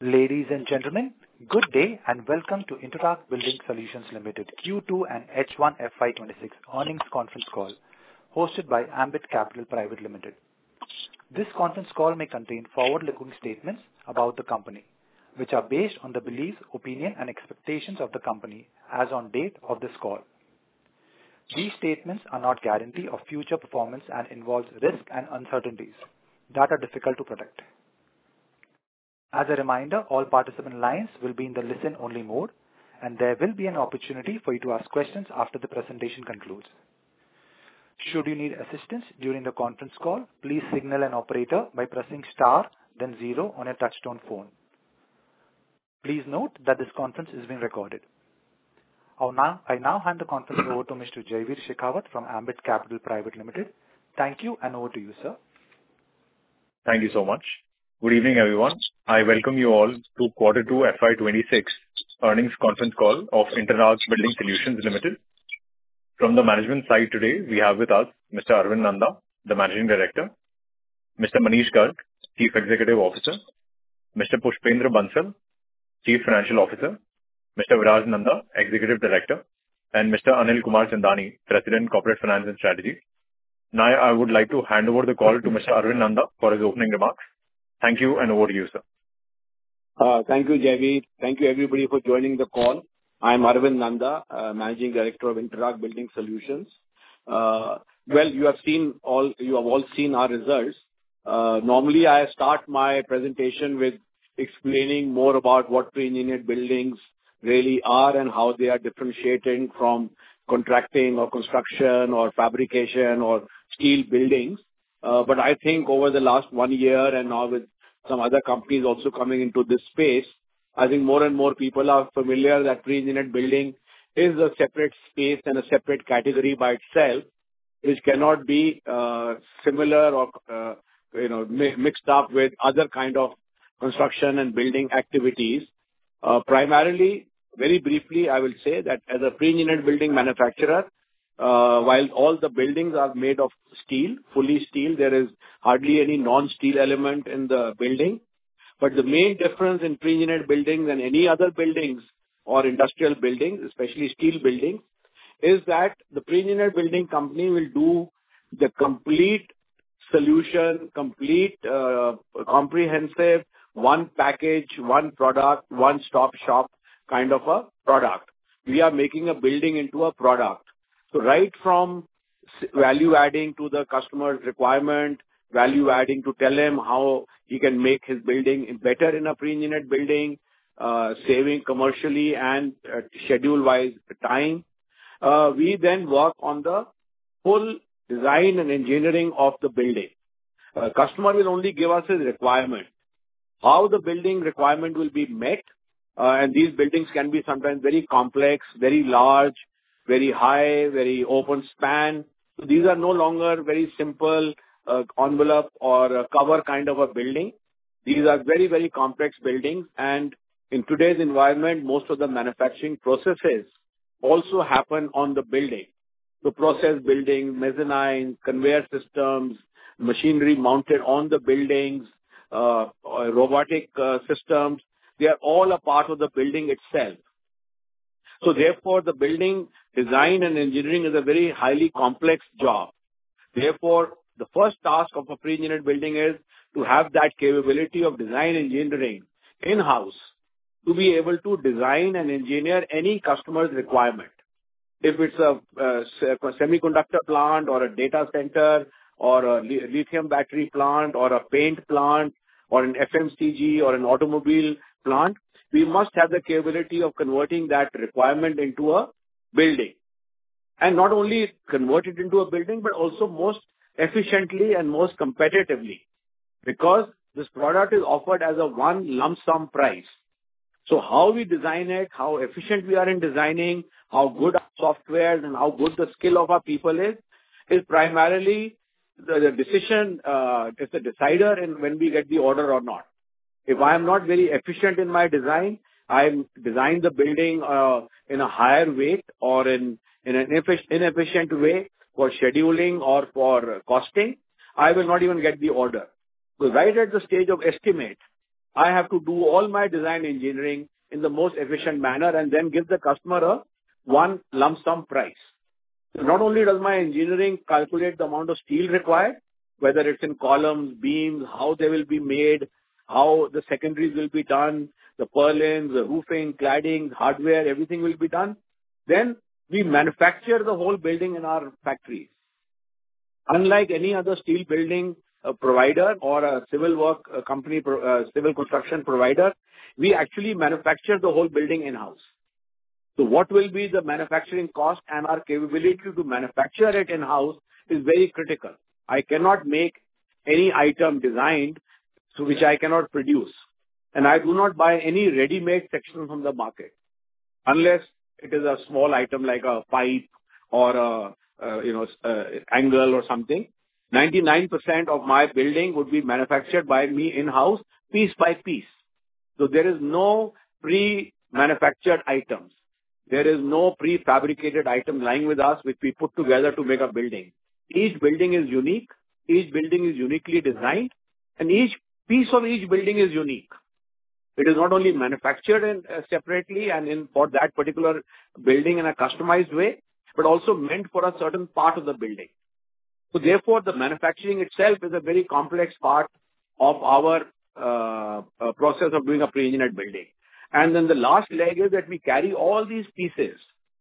Ladies and gentlemen, good day and welcome to Interact Building Solutions Limited Q2 and H1 FY26 earnings conference call hosted by Ambit Capital Private Limited. This conference call may contain forward-looking statements about the company, which are based on the beliefs, opinion, and expectations of the company as on date of this call. These statements are not guarantee of future performance and involve risks and uncertainties that are difficult to predict. As a reminder, all participant lines will be in the listen-only mode, and there will be an opportunity for you to ask questions after the presentation concludes. Should you need assistance during the conference call, please signal an operator by pressing star, then 0 on a touch-tone phone. Please note that this conference is being recorded. I now hand the conference over to Mr. Jaiveer Shekhawat from Ambit Capital Private Limited. Thank you, and over to you, sir. Thank you so much. Good evening, everyone. I welcome you all to Q2 FY26 earnings conference call of Interact Building Solutions Limited. From the management side today, we have with us Mr. Arvind Nanda, the Managing Director, Mr. Manish Garg, Chief Executive Officer, Mr. Pushpendra Bansal, Chief Financial Officer, Mr. Viraj Nanda, Executive Director, and Mr. Anil Kumar Chandani, President, Corporate Finance and Strategy. Now, I would like to hand over the call to Mr. Arvind Nanda for his opening remarks. Thank you, and over to you, sir. Thank you, Jaiveer. Thank you, everybody, for joining the call. I'm Arvind Nanda, Managing Director of Interact Building Solutions. You have all seen our results. Normally, I start my presentation with explaining more about what pre-engineered buildings really are and how they are differentiating from contracting or construction or fabrication or steel buildings. But I think over the last 1 year and now with some other companies also coming into this space, I think more and more people are familiar that pre-engineered building is a separate space and a separate category by itself, which cannot be similar or mixed up with other kind of construction and building activities. Primarily, very briefly, I will say that as a pre-engineered building manufacturer, while all the buildings are made of steel, fully steel, there is hardly any non-steel element in the building. But the main difference in pre-engineered buildings and any other buildings or industrial buildings, especially steel buildings, is that the pre-engineered building company will do the complete solution, complete comprehensive, one package, one product, one-stop shop kind of a product. We are making a building into a product. So right from value adding to the customer's requirement, value adding to tell him how he can make his building better in a pre-engineered building, saving commercially and schedule-wise time. We then work on the full design and engineering of the building. Customer will only give us his requirement. How the building requirement will be met, and these buildings can be sometimes very complex, very large, very high, very open span. So these are no longer very simple envelope or a cover kind of a building. These are very, very complex buildings. And in today's environment, most of the manufacturing processes also happen on the building. The process building, mezzanine, conveyor systems, machinery mounted on the buildings, robotic systems, they are all a part of the building itself. So therefore, the building design and engineering is a very highly complex job. Therefore, the first task of a pre-engineered building is to have that capability of design engineering in-house to be able to design and engineer any customer's requirement. If it's a semiconductor plant or a data center or a lithium battery plant or a paint plant or an FMCG or an automobile plant, we must have the capability of converting that requirement into a building. And not only convert it into a building, but also most efficiently and most competitively, because this product is offered as a one lump sum price. So how we design it, how efficient we are in designing, how good our software and how good the skill of our people is primarily the decision, is the decider in when we get the order or not. If I am not very efficient in my design, I design the building in a higher weight or in an inefficient way for scheduling or for costing, I will not even get the order. So right at the stage of estimate, I have to do all my design engineering in the most efficient manner and then give the customer a one lump sum price. So not only does my engineering calculate the amount of steel required, whether it's in columns, beams, how they will be made, how the secondaries will be done, the purlins, the roofing, cladding, hardware, everything will be done. Then we manufacture the whole building in our factories. Unlike any other steel building provider or a civil work company, civil construction provider, we actually manufacture the whole building in-house. So what will be the manufacturing cost and our capability to manufacture it in-house is very critical. I cannot make any item designed so which I cannot produce. And I do not buy any ready-made section from the market unless it is a small item like a pipe or a angle or something. 99% of my building would be manufactured by me in-house, piece by piece. So there is no pre-manufactured items. There is no prefabricated item lying with us which we put together to make a building. Each building is unique. Each building is uniquely designed, and each piece of each building is unique. It is not only manufactured separately and for that particular building in a customized way, but also meant for a certain part of the building. So therefore, the manufacturing itself is a very complex part of our process of doing a pre-engineered building. And then the last leg is that we carry all these pieces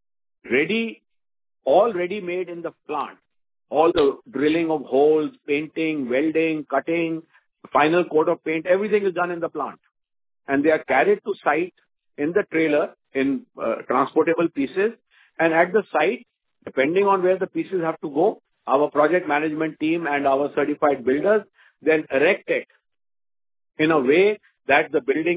all ready made in the plant. All the drilling of holes, painting, welding, cutting, final coat of paint, everything is done in the plant. And they are carried to site in the trailer in transportable pieces. And at the site, depending on where the pieces have to go, our project management team and our certified builders then erect it in a way that the building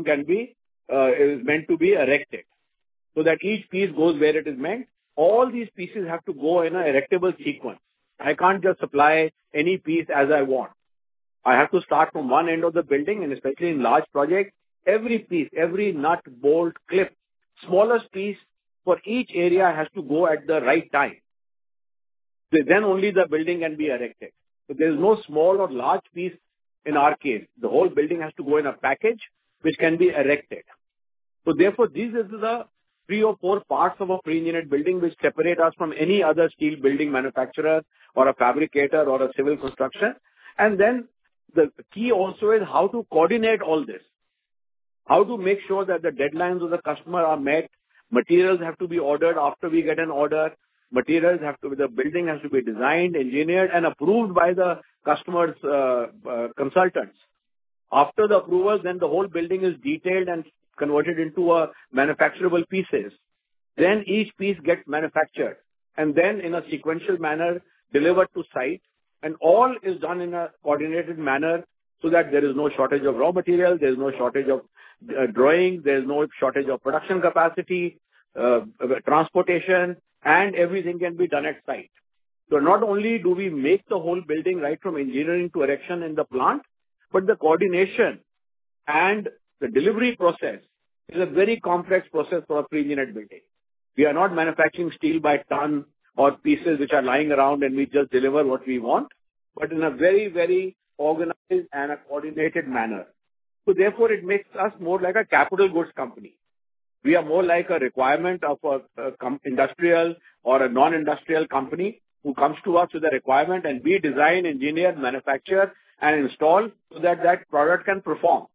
is meant to be erected. So that each piece goes where it is meant. All these pieces have to go in an erectable sequence. I can't just supply any piece as I want. I have to start from one end of the building, and especially in large projects, every piece, every nut, bolt, clip, smallest piece for each area has to go at the right time. Then only the building can be erected. So there is no small or large piece in our case. The whole building has to go in a package which can be erected. So therefore, these are the 3 or 4 parts of a pre-engineered building which separate us from any other steel building manufacturer or a fabricator or a civil construction. And then the key also is how to coordinate all this. How to make sure that the deadlines of the customer are met. Materials have to be ordered after we get an order. The building has to be designed, engineered, and approved by the customer's consultants. After the approval, then the whole building is detailed and converted into a manufacturable pieces. Then each piece gets manufactured and then in a sequential manner delivered to site, and all is done in a coordinated manner so that there is no shortage of raw material, there is no shortage of drawing, there is no shortage of production capacity, transportation, and everything can be done at site. So not only do we make the whole building right from engineering to erection in the plant, but the coordination and the delivery process is a very complex process for a pre-engineered building. We are not manufacturing steel by ton or pieces which are lying around and we just deliver what we want, but in a very, very organized and a coordinated manner. So therefore, it makes us more like a capital goods company. We are more like a requirement of a industrial or a non-industrial company who comes to us with a requirement, and we design, engineer, manufacture, and install so that that product can perform.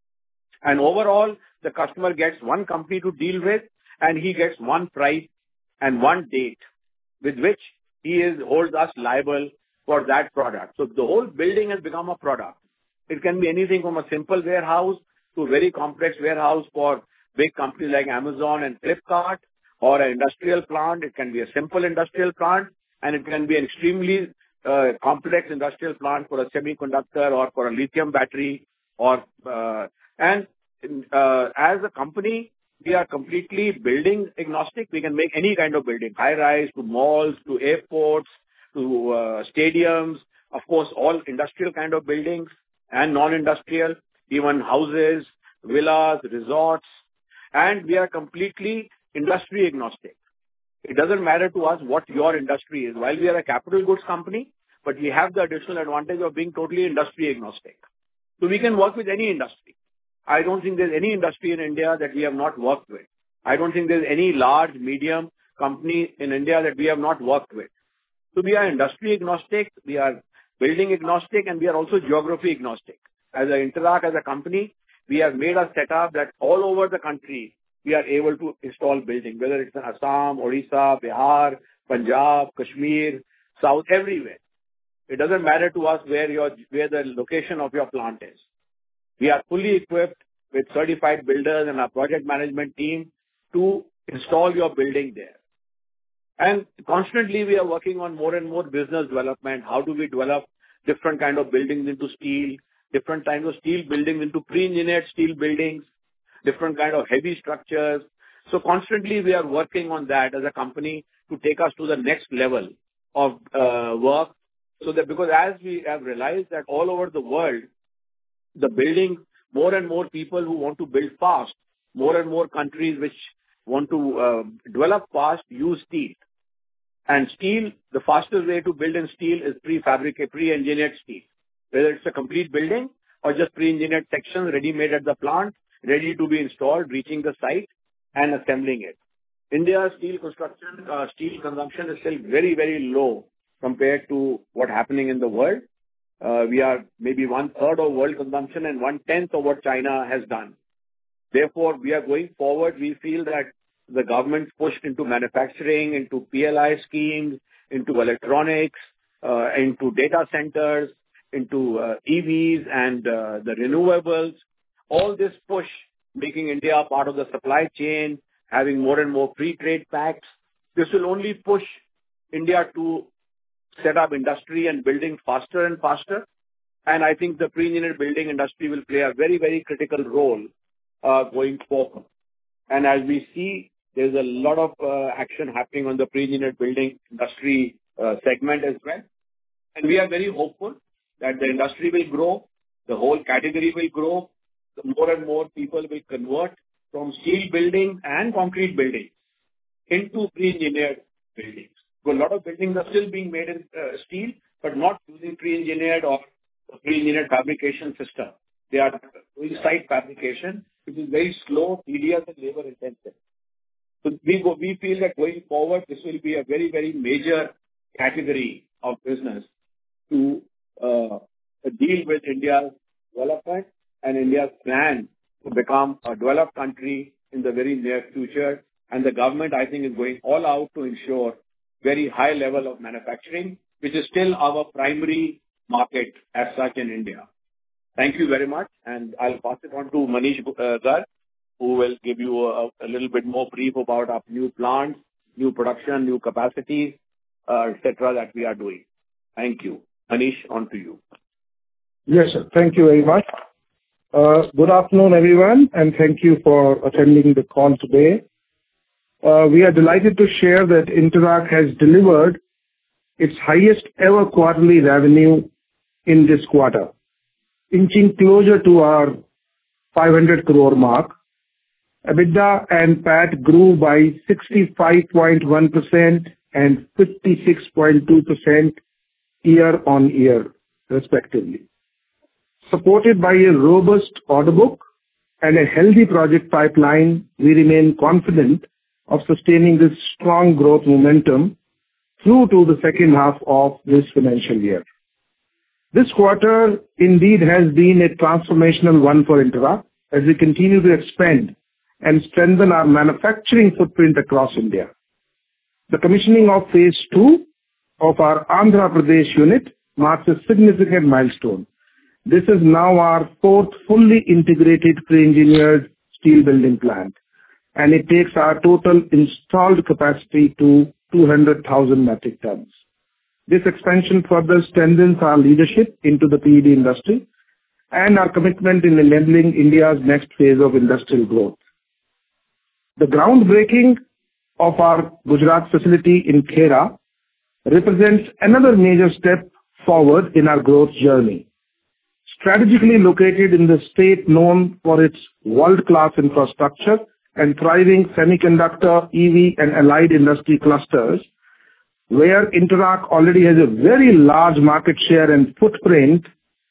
And overall, the customer gets one company to deal with, and he gets one price and one date with which he holds us liable for that product. So the whole building has become a product. It can be anything from a simple warehouse to a very complex warehouse for big companies like Amazon and Flipkart, or an industrial plant. It can be a simple industrial plant, and it can be an extremely complex industrial plant for a semiconductor or for a lithium battery. As a company, we are completely building agnostic. We can make any kind of building, high-rise to malls, to airports, to stadiums, of course, all industrial kind of buildings and non-industrial, even houses, villas, resorts, and we are completely industry agnostic. It doesn't matter to us what your industry is. While we are a capital goods company, but we have the additional advantage of being totally industry agnostic. So we can work with any industry. I don't think there's any industry in India that we have not worked with. I don't think there's any large, medium company in India that we have not worked with. So we are industry agnostic, we are building agnostic, and we are also geography agnostic. As an Interact, as a company, we have made a setup that all over the country, we are able to install buildings, whether it's in Assam, Odisha, Bihar, Punjab, Kashmir, South, everywhere. It doesn't matter to us where the location of your plant is. We are fully equipped with certified builders and our project management team to install your building there. And constantly we are working on more and more business development. How do we develop different kind of buildings into steel, different kinds of steel buildings into pre-engineered steel buildings, different kind of heavy structures. So constantly we are working on that as a company to take us to the next level of work. So that because as we have realized that all over the world, the building, more and more people who want to build fast, more and more countries which want to develop fast use steel. And steel, the fastest way to build in steel is pre-engineered steel. Whether it's a complete building or just pre-engineered sections ready-made at the plant, ready to be installed, reaching the site and assembling it. India's steel consumption is still very, very low compared to what's happening in the world. We are maybe 1/3 of world consumption and 1/10 of what China has done. Therefore, we are going forward. We feel that the government pushed into manufacturing, into PLI schemes, into electronics, into data centers, into EVs and the renewables. All this push making India part of the supply chain, having more and more free trade pacts. This will only push India to set up industry and building faster and faster. And I think the pre-engineered building industry will play a very, very critical role going forward. And as we see, there's a lot of action happening on the pre-engineered building industry segment as well. And we are very hopeful that the industry will grow, the whole category will grow, more and more people will convert from steel buildings and concrete buildings into pre-engineered buildings. So a lot of buildings are still being made in steel, but not using pre-engineered or pre-engineered fabrication system. They are doing site fabrication, which is very slow, tedious, and labor intensive. So we feel that going forward, this will be a very, very major category of business to deal with India's development and India's plan to become a developed country in the very near future. And the government, I think, is going all out to ensure very high level of manufacturing, which is still our primary market as such in India. Thank you very much. And I'll pass it on to Manish Garg, who will give you a little bit more brief about our new plants, new production, new capacities, etc. that we are doing. Thank you. Manish, on to you. Yes, sir. Thank you very much. Good afternoon, everyone, and thank you for attending the call today. We are delighted to share that Interact has delivered its highest ever quarterly revenue in this quarter, inching closer to our 500 crore mark. EBITDA and PAT grew by 65.1% and 56.2% year-on-year, respectively. Supported by a robust order book and a healthy project pipeline, we remain confident of sustaining this strong growth momentum through to the second half of this financial year. This quarter indeed has been a transformational one for Interact as we continue to expand and strengthen our manufacturing footprint across India. The commissioning of phase 2 of our Andhra Pradesh unit marks a significant milestone. This is now our 4th fully integrated pre-engineered steel building plant, and it takes our total installed capacity to 200,000 metric tons. This expansion further strengthens our leadership into the PED industry and our commitment in enabling India's next phase of industrial growth. The groundbreaking of our Gujarat facility in Khera represents another major step forward in our growth journey. Strategically located in the state known for its world-class infrastructure and thriving semiconductor, EV and allied industry clusters, where Interact already has a very large market share and footprint,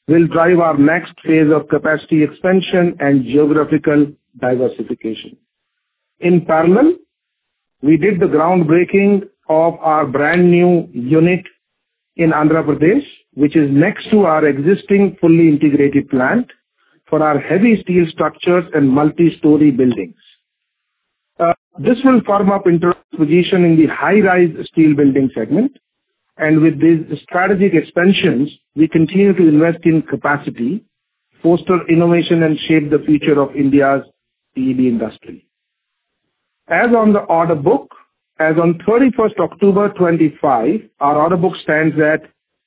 will drive our next phase of capacity expansion and geographical diversification. In parallel, we did the groundbreaking of our brand new unit in Andhra Pradesh, which is next to our existing fully integrated plant for our heavy steel structures and multi-story buildings. This will firm up Interrock's position in the high-rise steel building segment. And with these strategic expansions, we continue to invest in capacity, foster innovation, and shape the future of India's PEB industry. As on the order book, as on 31st October 25, our order book stands at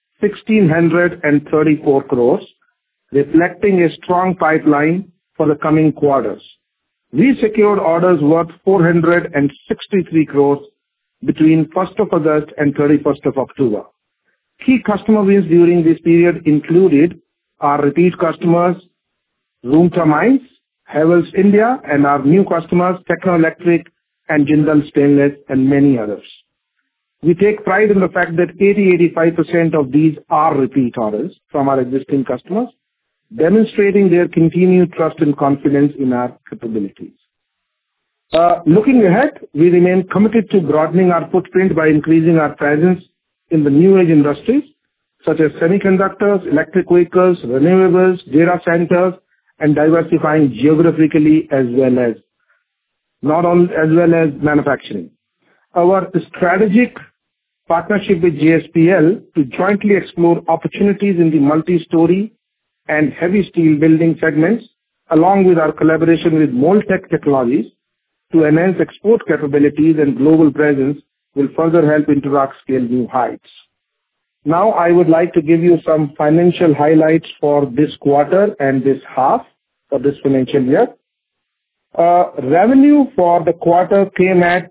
1,634 crores, reflecting a strong pipeline for the coming quarters. We secured orders worth 463 crores between 1st of August and 31st of October. Key customer wins during this period included our repeat customers, Room Turbines, Havells India, and our new customers, Techno Electric and Jindal Stainless, and many others. We take pride in the fact that 80-85% of these are repeat orders from our existing customers, demonstrating their continued trust and confidence in our capabilities. Looking ahead, we remain committed to broadening our footprint by increasing our presence in the new age industries such as semiconductors, electric vehicles, renewables, data centers, and diversifying geographically as well as manufacturing. Our strategic partnership with JSPL to jointly explore opportunities in the multi-story and heavy steel building segments, along with our collaboration with Moltech Technologies to enhance export capabilities and global presence, will further help Interrock scale new heights. Now, I would like to give you some financial highlights for this quarter and this half for this financial year. Revenue for the quarter came at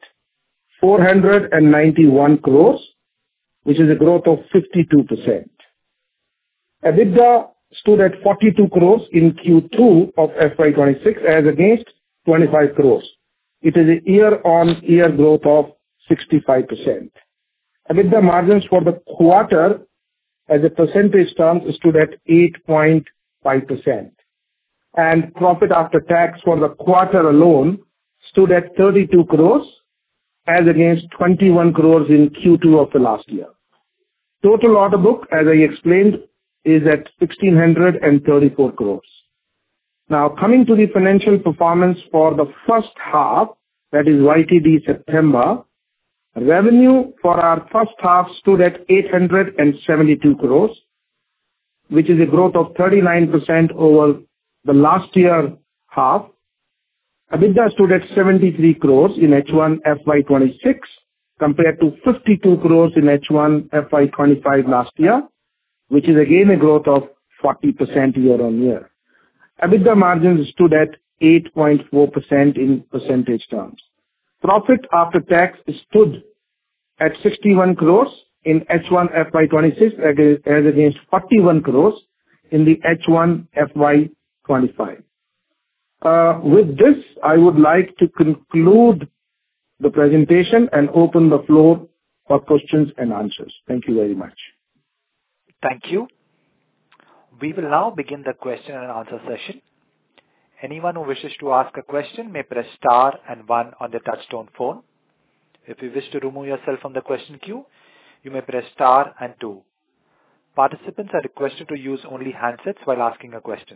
491 crores, which is a growth of 52%. EBITDA stood at 42 crores in Q2 of FY26 as against 25 crores. It is a year-on-year growth of 65%. EBITDA margins for the quarter as a percentage terms stood at 8.5%. And profit after tax for the quarter alone stood at 32 crores as against 21 crores in Q2 of the last year. Total order book, as I explained, is at 1,634 crores. Now, coming to the financial performance for the first half, that is YTD September, revenue for our first half stood at 872 crores, which is a growth of 39% over the last year half. EBITDA stood at 73 crores in H1 FY26 compared to 52 crores in H1 FY25 last year, which is again a growth of 40% year-on-year. EBITDA margins stood at 8.4% in percentage terms. Profit after tax stood at 61 crores in H1 FY26 as against 41 crores in the H1 FY25. With this, I would like to conclude the presentation and open the floor for questions and answers. Thank you very much. Thank you. We will now begin the question and answer session. Anyone who wishes to ask a question may press star and 1 on their touchtone phone. If you wish to remove yourself from the question queue, you may press star and 2. Participants are requested to use only handsets while asking a question.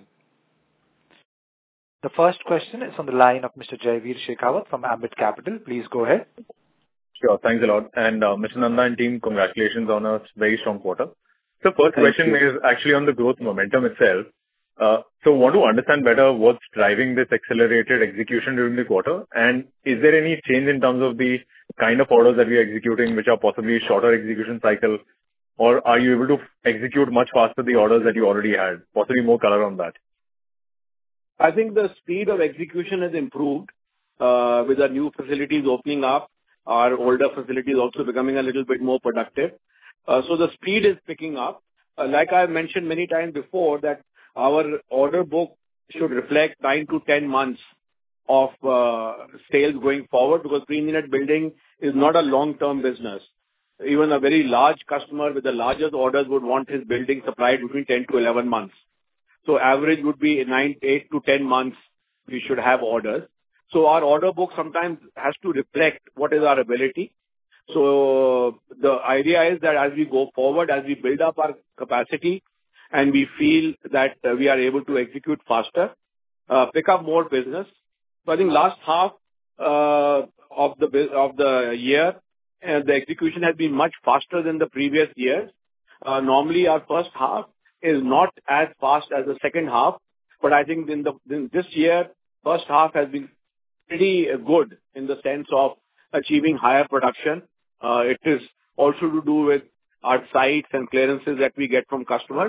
The first question is on the line of Mr. Jaiveer Shekhawat from Ambit Capital. Please go ahead. Sure, thanks a lot. And Mr. Nanda and team, congratulations on a very strong quarter. So first question is actually on the growth momentum itself. So want to understand better what's driving this accelerated execution during the quarter, and is there any change in terms of the kind of orders that we are executing, which are possibly shorter execution cycle, or are you able to execute much faster the orders that you already had? Possibly more color on that. I think the speed of execution has improved with our new facilities opening up. Our older facilities also becoming a little bit more productive. So the speed is picking up. Like I've mentioned many times before, that our order book should reflect 9 to 10 months of sales going forward, because pre-engineered building is not a long-term business. even a very large customer with the largest orders would want his building supplied between 10 to 11 months. So average would be 8 to 10 months we should have orders. So our order book sometimes has to reflect what is our ability. So the idea is that as we go forward, as we build up our capacity and we feel that we are able to execute faster, pick up more business. So I think last half of the year, the execution has been much faster than the previous years. Normally, our first half is not as fast as the second half, but I think in this year, first half has been pretty good in the sense of achieving higher production. It is also to do with our sites and clearances that we get from customers,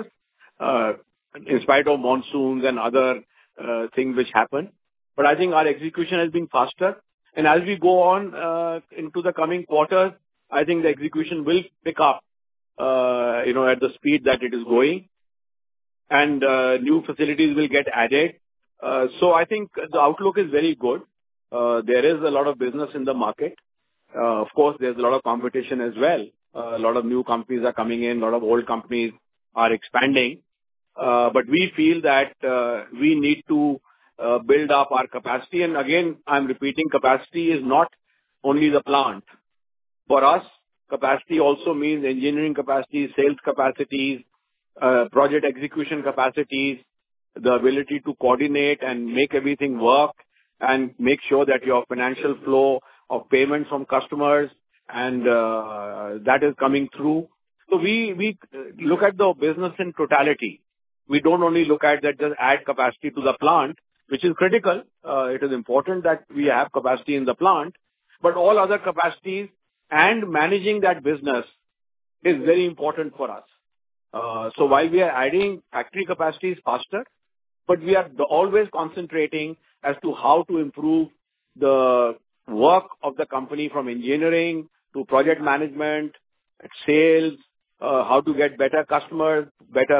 in spite of monsoons and other things which happen. But I think our execution has been faster. And as we go on into the coming quarters, I think the execution will pick up, at the speed that it is going. And new facilities will get added. So I think the outlook is very good. There is a lot of business in the market. Of course, there's a lot of competition as well. A lot of new companies are coming in. A lot of old companies are expanding. But we feel that we need to build up our capacity. And again, I'm repeating, capacity is not only the plant. For us, capacity also means engineering capacity, sales capacities, project execution capacities, the ability to coordinate and make everything work and make sure that your financial flow of payments from customers and that is coming through. So we look at the business in totality. We don't only look at that just add capacity to the plant, which is critical. It is important that we have capacity in the plant, but all other capacities and managing that business is very important for us. So while we are adding factory capacities faster, but we are always concentrating as to how to improve the work of the company from engineering to project management, sales, how to get better customers, better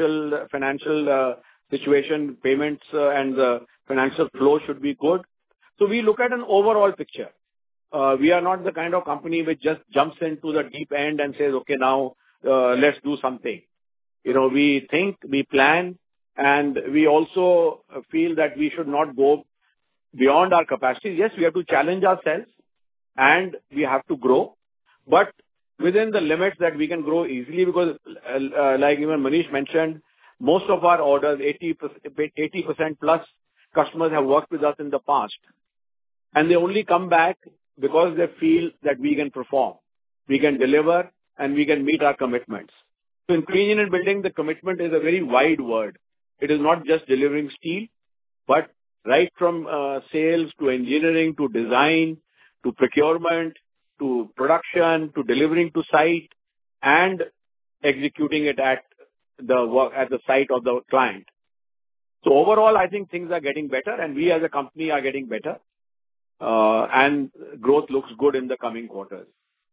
financial situation, payments, and the financial flow should be good. So we look at an overall picture. We are not the kind of company which just jumps into the deep end and says, okay, now let's do something. We think, we plan, and we also feel that we should not go beyond our capacity. Yes, we have to challenge ourselves and we have to grow, but within the limits that we can grow easily, because like even Manish mentioned, most of our orders, 80% plus customers have worked with us in the past, and they only come back because they feel that we can perform, we can deliver, and we can meet our commitments. So in clean engineering building, the commitment is a very wide word. It is not just delivering steel, but right from sales to engineering to design to procurement to production to delivering to site and executing it at the site of the client. So overall, I think things are getting better, and we as a company are getting better, and growth looks good in the coming quarters.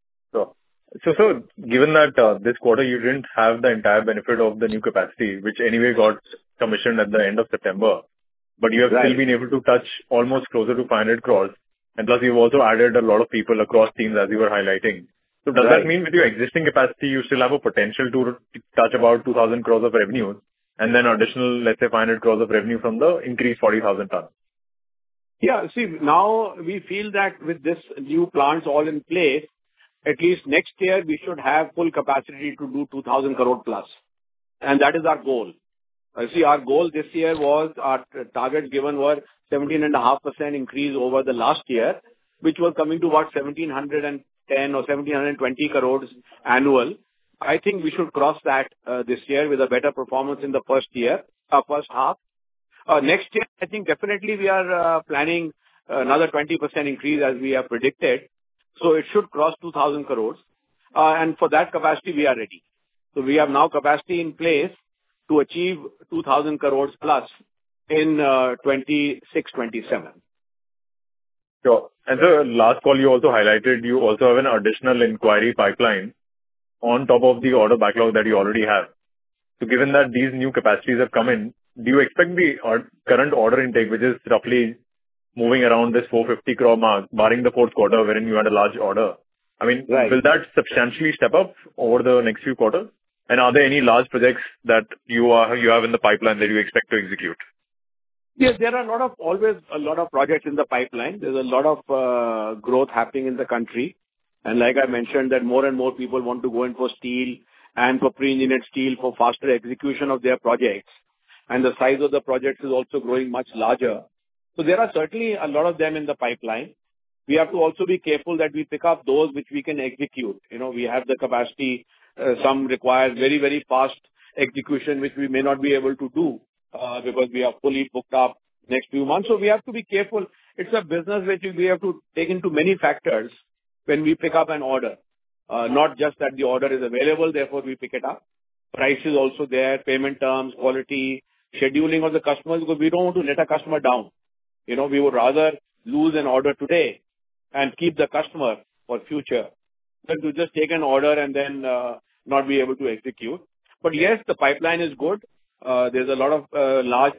So given that this quarter you didn't have the entire benefit of the new capacity, which anyway got commissioned at the end of September, but you have still been able to touch almost closer to 500 crores, and plus you've also added a lot of people across teams as you were highlighting. So does that mean with your existing capacity, you still have a potential to touch about 2,000 crores of revenue and then additional, let's say, 500 crores of revenue from the increased 40,000 tons? Yeah, see, now we feel that with this new plants all in place, at least next year we should have full capacity to do 2,000 crore plus. And that is our goal. See, our goal this year was, our targets given were 17.5% increase over the last year, which was coming to about 1,710 or 1,720 crores annual. I think we should cross that this year with a better performance in the first half. Next year, I think definitely we are planning another 20% increase as we have predicted. So it should cross 2,000 crores. And for that capacity, we are ready. So we have now capacity in place to achieve 2,000 crores plus in 26-27. Sure. And so last call, you also highlighted you also have an additional inquiry pipeline on top of the order backlog that you already have. So given that these new capacities have come in, do you expect the current order intake, which is roughly moving around this 450 crore mark, barring the fourth quarter wherein you had a large order, I mean, Right. will that substantially step up over the next few quarters? And are there any large projects that you have in the pipeline that you expect to execute? Yes, there are always a lot of projects in the pipeline. There's a lot of growth happening in the country. And like I mentioned, that more and more people want to go in for steel and for pre-engineered steel for faster execution of their projects. And the size of the projects is also growing much larger. So there are certainly a lot of them in the pipeline. We have to also be careful that we pick up those which we can execute. We have the capacity. Some require very, very fast execution, which we may not be able to do because we are fully booked up next few months. So we have to be careful. It's a business which we have to take into many factors when we pick up an order. Not just that the order is available, therefore we pick it up. Price is also there, payment terms, quality, scheduling of the customers, because we don't want to let a customer down. We would rather lose an order today and keep the customer for future than to just take an order and then not be able to execute. But yes, the pipeline is good. There's a lot of large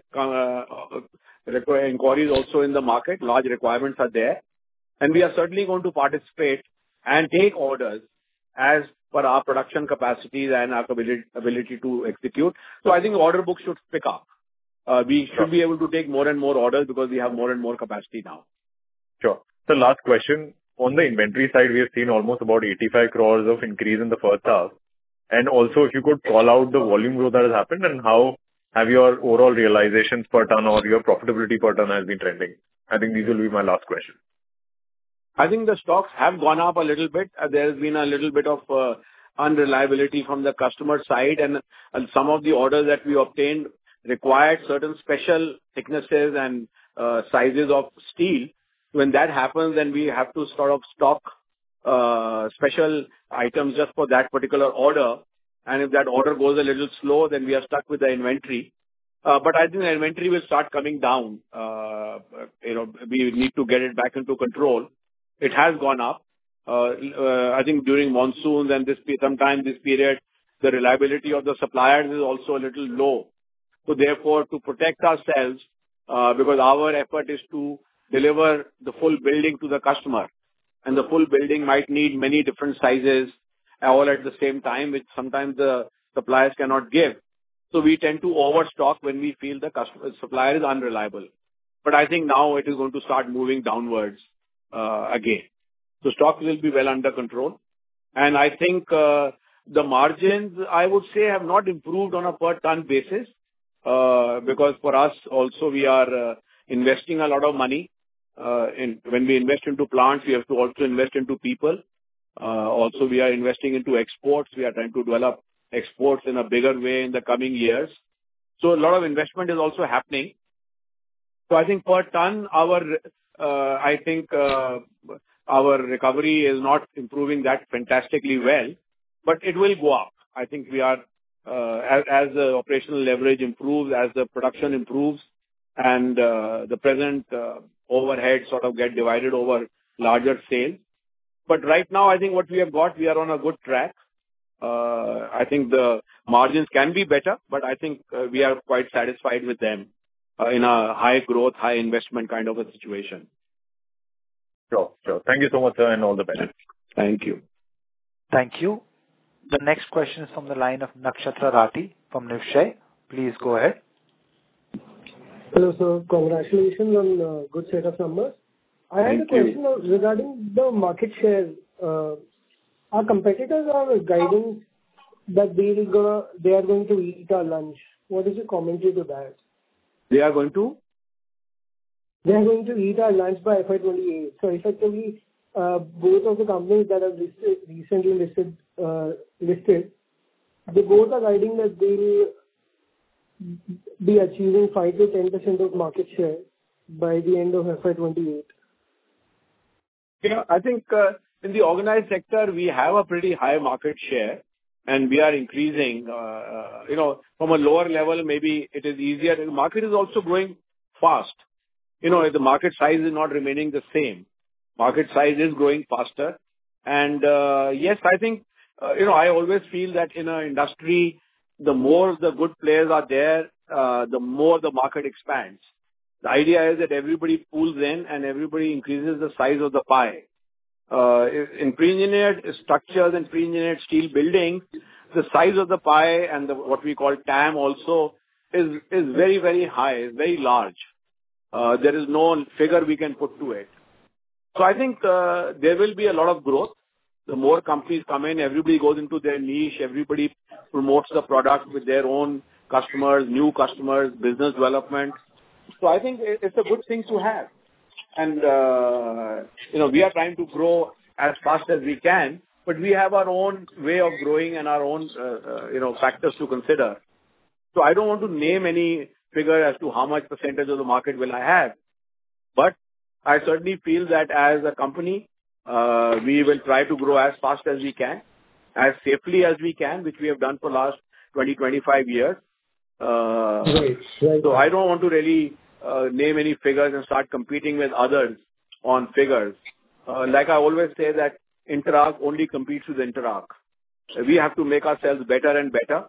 inquiries also in the market. Large requirements are there. And we are certainly going to participate and take orders as per our production capacities and our ability to execute. So I think the order book should pick up. We should be able to take more and more orders because we have more and more capacity now. Sure. So last question. On the inventory side, we have seen almost about 85 crores of increase in the first half. And also, if you could call out the volume growth that has happened and how have your overall realizations per ton or your profitability per ton has been trending? I think these will be my last question. I think the stocks have gone up a little bit. There has been a little bit of unreliability from the customer side, and some of the orders that we obtained required certain special thicknesses and sizes of steel. When that happens, then we have to sort of stock special items just for that particular order. And if that order goes a little slow, then we are stuck with the inventory. But I think the inventory will start coming down. We need to get it back into control. It has gone up. I think during monsoons and sometime this period, the reliability of the suppliers is also a little low. So therefore, to protect ourselves, because our effort is to deliver the full building to the customer, and the full building might need many different sizes all at the same time, which sometimes the suppliers cannot give. So we tend to overstock when we feel the supplier is unreliable. But I think now it is going to start moving downwards again. So stock will be well under control. And I think the margins, I would say, have not improved on a per ton basis because for us also we are investing a lot of money. When we invest into plants, we have to also invest into people. Also, we are investing into exports. We are trying to develop exports in a bigger way in the coming years. So a lot of investment is also happening. So I think per ton, our recovery is not improving that fantastically well, but it will go up. I think we are, as the operational leverage improves, as the production improves, and the present overhead sort of get divided over larger sales. But right now, I think what we have got, we are on a good track. I think the margins can be better, but I think we are quite satisfied with them in a high growth, high investment kind of a situation. Sure. Thank you so much, sir, and all the best. Thank you. Thank you. The next question is from the line of Nakshatra Rathi from Niveshaay. Please go ahead. Hello, sir. Congratulations on good set of numbers. I had a question regarding the market share. Our competitors are guiding that they are going to eat our lunch. What is your commentary to that? They are going to? They are going to eat our lunch by FY28. So effectively, both of the companies that have recently listed, they both are guiding that they will be achieving 5 to 10% of market share by the end of FY28. I think in the organized sector, we have a pretty high market share, and we are increasing. From a lower level, maybe it is easier. The market is also growing fast. The market size is not remaining the same. Market size is growing faster. And yes, I think, I always feel that in an industry, the more the good players are there, the more the market expands. The idea is that everybody pulls in and everybody increases the size of the pie. in pre-engineered structures and pre-engineered steel buildings, the size of the pie and what we call TAM also is very, very high, very large. There is no figure we can put to it. So I think there will be a lot of growth. The more companies come in, everybody goes into their niche, everybody promotes the product with their own customers, new customers, business development. So I think it's a good thing to have. And, we are trying to grow as fast as we can, but we have our own way of growing and our own, factors to consider. So I don't want to name any figure as to how much percentage of the market will I have. But I certainly feel that as a company, we will try to grow as fast as we can, as safely as we can, which we have done for last 20, 25 years. Right. So I don't want to really name any figures and start competing with others on figures. Like I always say that Interarc only competes with Interarc. We have to make ourselves better and better.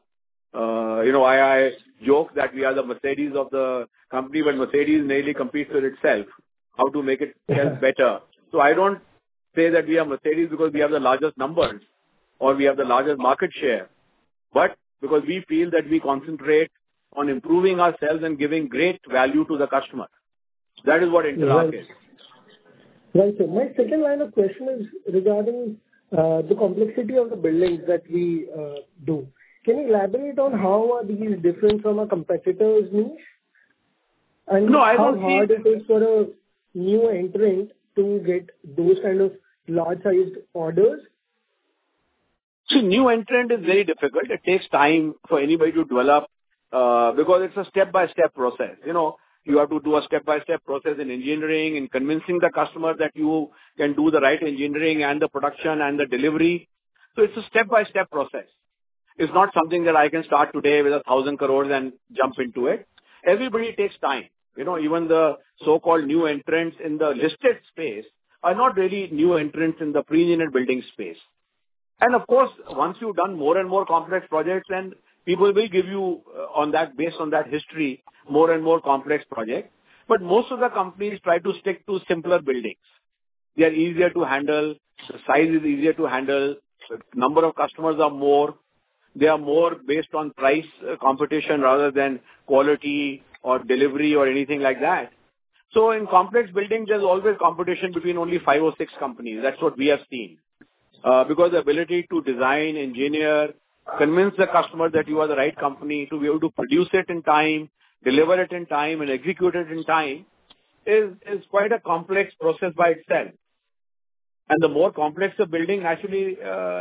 I joke that we are the Mercedes of the company, but Mercedes nearly competes with itself. How to make itself better. So I don't say that we are Mercedes because we have the largest numbers or we have the largest market share, but because we feel that we concentrate on improving ourselves and giving great value to the customer. That is what Interarc is. Right, sir. My second line of question is regarding the complexity of the buildings that we do. Can you elaborate on how are these different from a competitor's niche? And no, I how don't hard see... it is for a new entrant to get those kind of large-sized orders? See, new entrant is very difficult. It takes time for anybody to develop because it's a step-by-step process. You have to do a step-by-step process in engineering, in convincing the customer that you can do the right engineering and the production and the delivery. So it's a step-by-step process. It's not something that I can start today with 1,000 crores and jump into it. Everybody takes time. Even the so-called new entrants in the listed space are not really new entrants in the pre-engineered building space. And of course, once you've done more and more complex projects, then people will give you, based on that history, more and more complex projects. But most of the companies try to stick to simpler buildings. They are easier to handle. The size is easier to handle. The number of customers are more. They are more based on price competition rather than quality or delivery or anything like that. So in complex buildings, there's always competition between only 5 or 6 companies. That's what we have seen. Because the ability to design, engineer, convince the customer that you are the right company to be able to produce it in time, deliver it in time, and execute it in time is quite a complex process by itself. And the more complex the building, actually,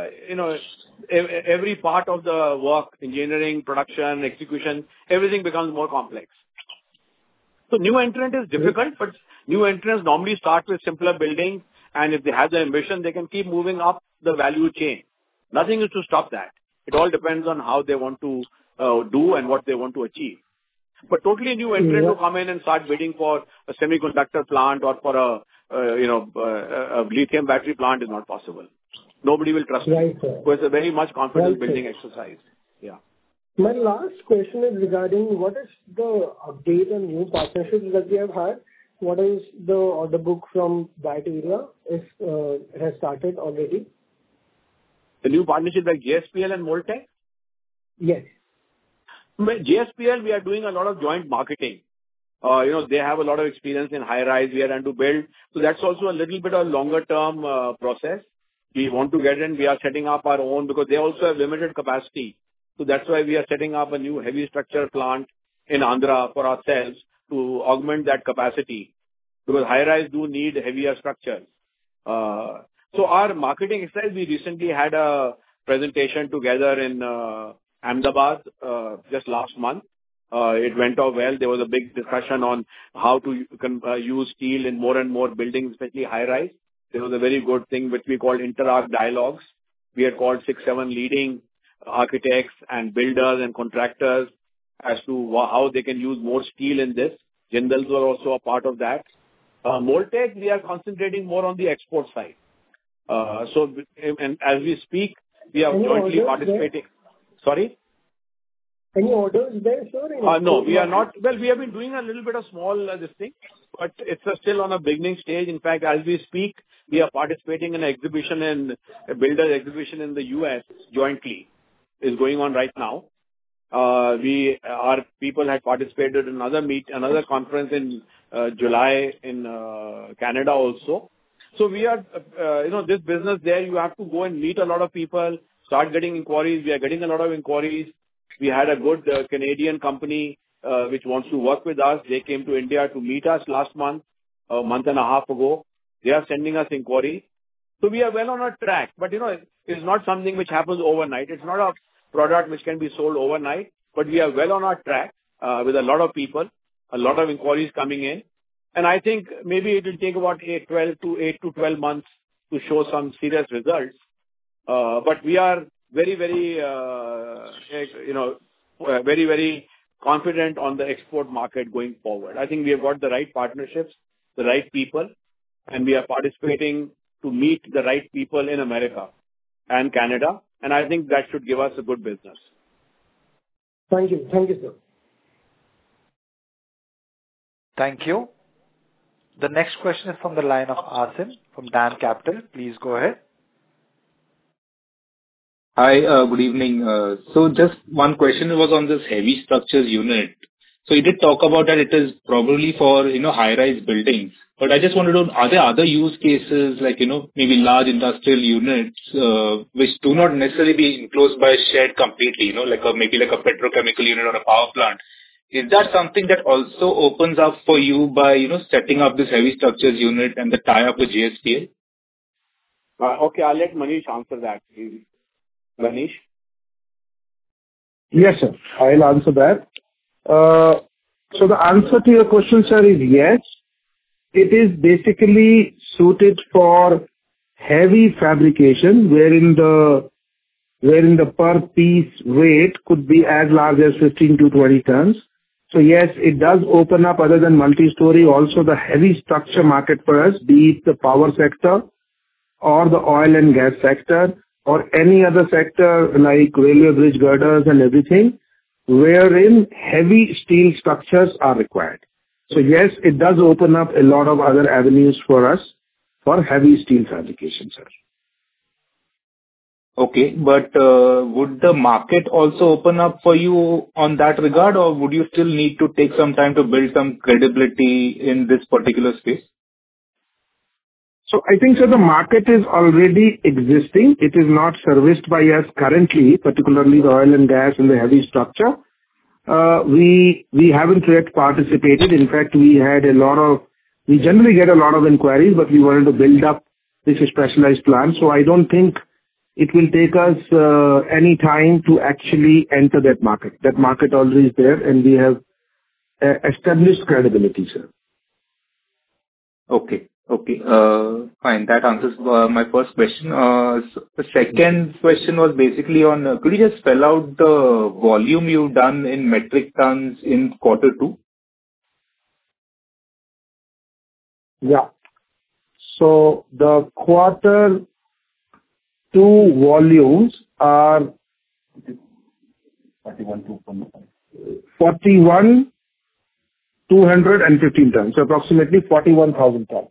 every part of the work, engineering, production, execution, everything becomes more complex. So new entrant is difficult, but new entrants normally start with simpler buildings, and if they have the ambition, they can keep moving up the value chain. Nothing is to stop that. It all depends on how they want to do and what they want to achieve. But totally new entrant to come in and start bidding for a semiconductor plant or for a lithium battery plant is not possible. Nobody will trust Right, you. sir. So it's a very much confidence Right, building sir. exercise. Yeah. My last question is regarding what is the update on new partnerships that we have had? What is the order book from that area, if it has started already? The new partnership like JSPL and Moltech? Yes. With JSPL, we are doing a lot of joint marketing. They have a lot of experience in high-rise. We are trying to build. So that's also a little bit of longer-term process. We want to get in. We are setting up our own because they also have limited capacity. So that's why we are setting up a new heavy structure plant in Andhra for ourselves to augment that capacity because high-rise do need heavier structures. So our marketing exercise, we recently had a presentation together in Ahmedabad just last month. It went off well. There was a big discussion on how to use steel in more and more buildings, especially high-rise. There was a very good thing which we called Interarc Dialogues. We had called 6-7 leading architects and builders and contractors as to how they can use more steel in this. Jindals were also a part of that. Moltech, we are concentrating more on the export side. And as we speak, we are jointly participating. Sorry? Any orders there, sir? No, we are not. Well, we have been doing a little bit of small this thing, but it's still on a beginning stage. In fact, as we speak, we are participating in an exhibition a builder exhibition in the US jointly is going on right now. Our people had participated in another conference in July in Canada also. So we are, this business there, you have to go and meet a lot of people, start getting inquiries. We are getting a lot of inquiries. We had a good Canadian company which wants to work with us. They came to India to meet us last month, a month and a half ago. They are sending us inquiries. So we are well on our track. But, it's not something which happens overnight. It's not a product which can be sold overnight. But we are well on our track with a lot of people, a lot of inquiries coming in. And I think maybe it will take about 8 to 12 months to show some serious results. But we are very, very, very, very confident on the export market going forward. I think we have got the right partnerships, the right people, and we are participating to meet the right people in America and Canada. And I think that should give us a good business. Thank you. Thank you, sir. Thank you. The next question is from the line of Asim from DAM Capital. Please go ahead. Hi, good evening. So just one question was on this heavy structures unit. So you did talk about that it is probably for, high-rise buildings. But I just wanted to know, are there other use cases like, maybe large industrial units, which do not necessarily be enclosed by a shed completely, maybe like a petrochemical unit or a power plant? Is that something that also opens up for you by, setting up this heavy structures unit and the tie-up with JSPL? Okay, I'll let Manish answer that. Manish? Yes, sir. I'll answer that. So the answer to your question, sir, is yes. It is basically suited for heavy fabrication, wherein the per piece weight could be as large as 15 to 20 tons. So yes, it does open up, other than multi-story, also the heavy structure market for us, be it the power sector or the oil and gas sector or any other sector like railway bridge girders and everything, wherein heavy steel structures are required. So yes, it does open up a lot of other avenues for us for heavy steel fabrication, sir. Okay, but would the market also open up for you on that regard, or would you still need to take some time to build some credibility in this particular space? So I think, sir, the market is already existing. It is not serviced by us currently, particularly the oil and gas and the heavy structure. We haven't yet participated. In fact, we generally get a lot of inquiries, but we wanted to build up this specialized plant. So I don't think it will take us any time to actually enter that market. That market already is there, and we have established credibility, sir. Okay. Fine. That answers my first question. So the second question was basically on, could you just spell out the volume you've done in metric tons in quarter 2? Yeah. So the quarter 2 volumes are 41,215 tons, so approximately 41,000 tons.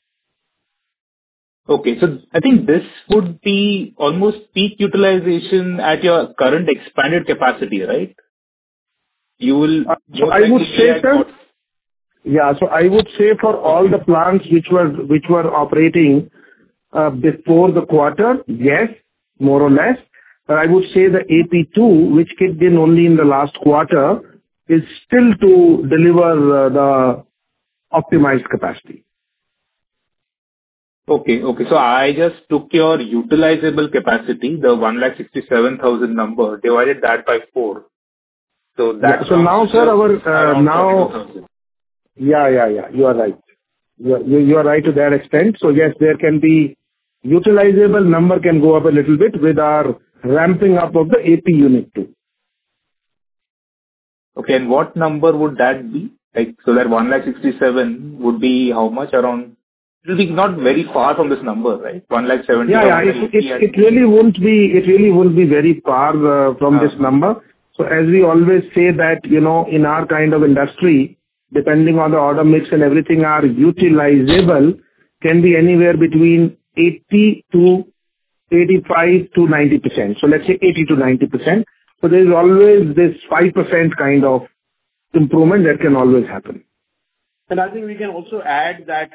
Okay, so I think this would be almost peak utilization at your current expanded capacity, right? You will. So I would say, sir. Yeah, so I would say for all the plants which were operating before the quarter, yes, more or less. I would say the AP2, which kicked in only in the last quarter, is still to deliver the optimized capacity. Okay. So I just took your utilizable capacity, the 167,000 number, divided that by 4. So that. So now, sir, Yeah. You are right. You are right to that extent. So yes, there can be utilizable number can go up a little bit with our ramping up of the AP unit too. Okay, and what number would that be? So that 167 would be how much around? It will be not very far from this number, right? 170. Yeah. It really won't be very far from this number. So as we always say that, in our kind of industry, depending on the order mix and everything, our utilizable can be anywhere between 80 to 85 to 90%. So let's say 80 to 90%. So there is always this 5% kind of improvement that can always happen. And I think we can also add that,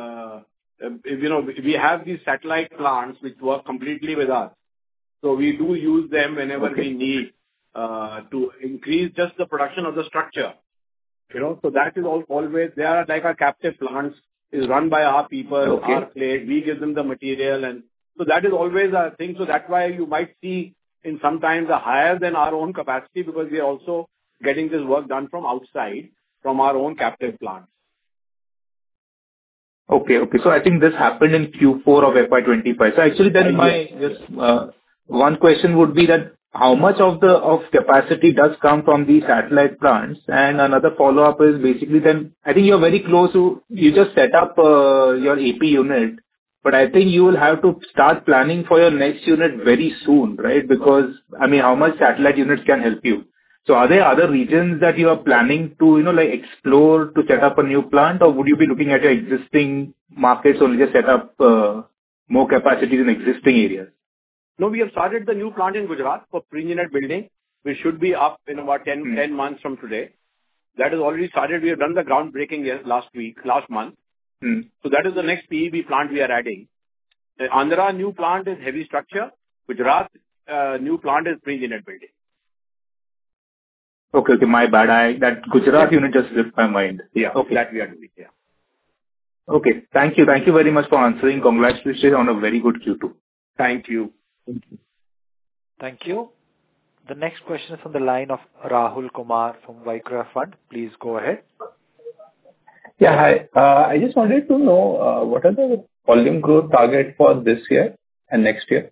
we have these satellite plants which work completely with us. So we do use them whenever we need to increase just the production of the structure. So that is always, they are like our captive plants, is run by our people, our plate. We give them the material. And so that is always a thing. So that's why you might see in sometimes a higher than our own capacity, because we are also getting this work done from outside, from our own captive plants. Okay. So I think this happened in Q4 of FY25. So actually then my one question would be that how much of capacity does come from these satellite plants? And another follow-up is basically then I think you're very close to, you just set up your AP unit, but I think you will have to start planning for your next unit very soon, right? Because, I mean, how much satellite units can help you? So are there other regions that you are planning to, explore to set up a new plant, or would you be looking at your existing markets only just set up more capacities in existing areas? No, we have started the new plant in Gujarat for pre-engineered building, which should be up in about 10 months from today. That is already started. We have done the groundbreaking last month. So that is the next PEB plant we are adding. The Andhra new plant is heavy structure. Gujarat new plant is pre-engineered building. Okay, my bad. That Gujarat unit just slipped my mind. Yeah, okay. That we are doing, yeah. Okay, thank you. Thank you very much for answering. Congratulations on a very good Q2. Thank you. Thank you. The next question is from the line of Rahul Kumar from Vaikra Fund. Please go ahead. Yeah, hi. I just wanted to know what are the volume growth target for this year and next year?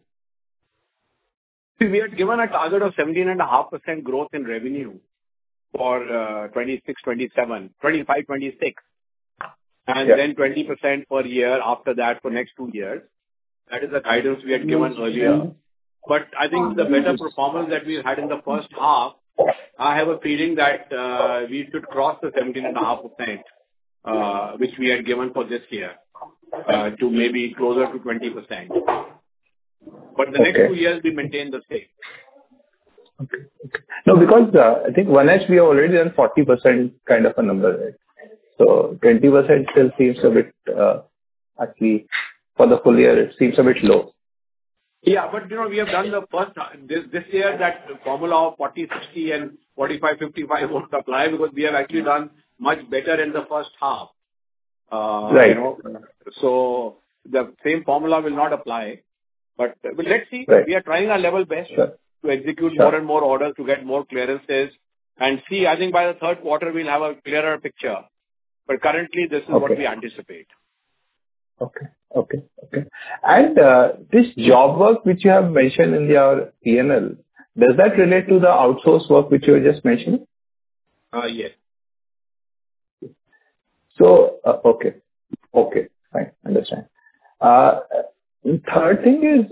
We had given a target of 17.5% growth in revenue for 26, 27, 25, 26. And then 20% per year after that for next 2 years. That is the guidance we had given earlier. But I think the better performance that we had in the first half, I have a feeling that we should cross the 17.5%, which we had given for this year, to maybe closer to 20%. But the next 2 years, we maintain the same. Okay. No, because I think 1H we have already done 40% kind of a number, right? So 20% still seems a bit, actually, for the full year, it seems a bit low. Yeah, but we have done the first, this year that formula of 40-60 and 45-55 won't apply because we have actually done much better in the first half. Right. So the same formula will not apply. But let's see. Right. We are trying our level best to execute more and more orders to get more clearances. And see, I think by the third quarter, we'll have a clearer picture. But currently, this is what we anticipate. Okay. And this job work which you have mentioned in your P&L, does that relate to the outsource work which you were just mentioning? Yes. So, okay, fine, understand. Third thing is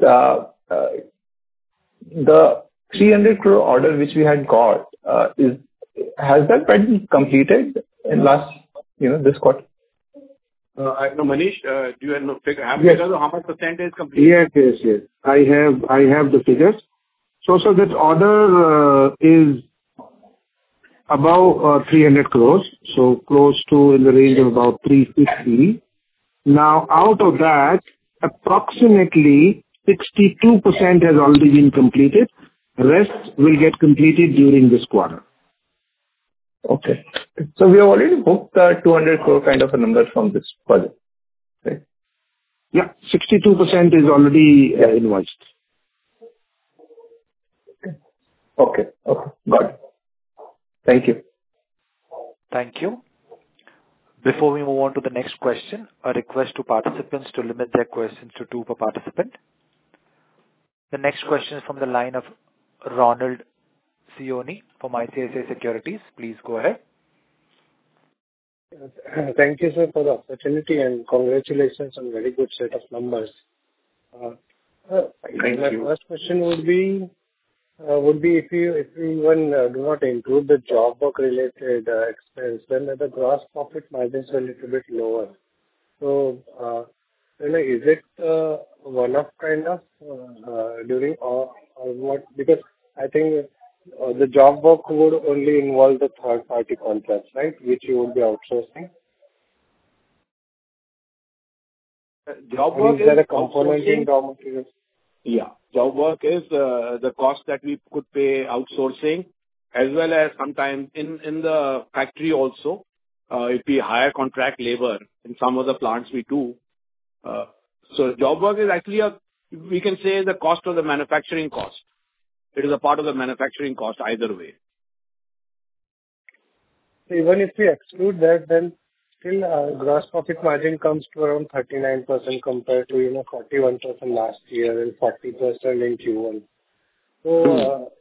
the 300 crore order which we had got, has that been completed in last, this quarter? Manish, do you have figures of how much percent is complete? Yes. I have the figures. So that order is above 300 crores, so close to in the range of about 350. Now, out of that, approximately 62% has already been completed. Rest will get completed during this quarter. Okay. So we have already booked the 200 crore kind of a number from this project, right? Yeah, 62% is already invoiced. Okay. Got it. Thank you. Thank you. Before we move on to the next question, a request to participants to limit their questions to 2 per participant. The next question is from the line of Ronald Sioni from ICICI Securities. Please go ahead. Thank you, sir, for the opportunity and congratulations on very good set of numbers. Thank my you. First question would be if you even do not include the job work related expense, then the gross profit margins are a little bit lower. So is it one-off kind of during or what? Because I think the job work would only involve the third-party contracts, right, which you would be outsourcing? Job Or work is there a is component in outsourcing. raw materials? Yeah. Job work is the cost that we could pay outsourcing, as well as sometimes in the factory also, if we hire contract labor in some of the plants we do. So job work is actually we can say, the cost of the manufacturing cost. It is a part of the manufacturing cost either way. So even if we exclude that, then still gross profit margin comes to around 39% compared to 41% last year and 40% in Q1. So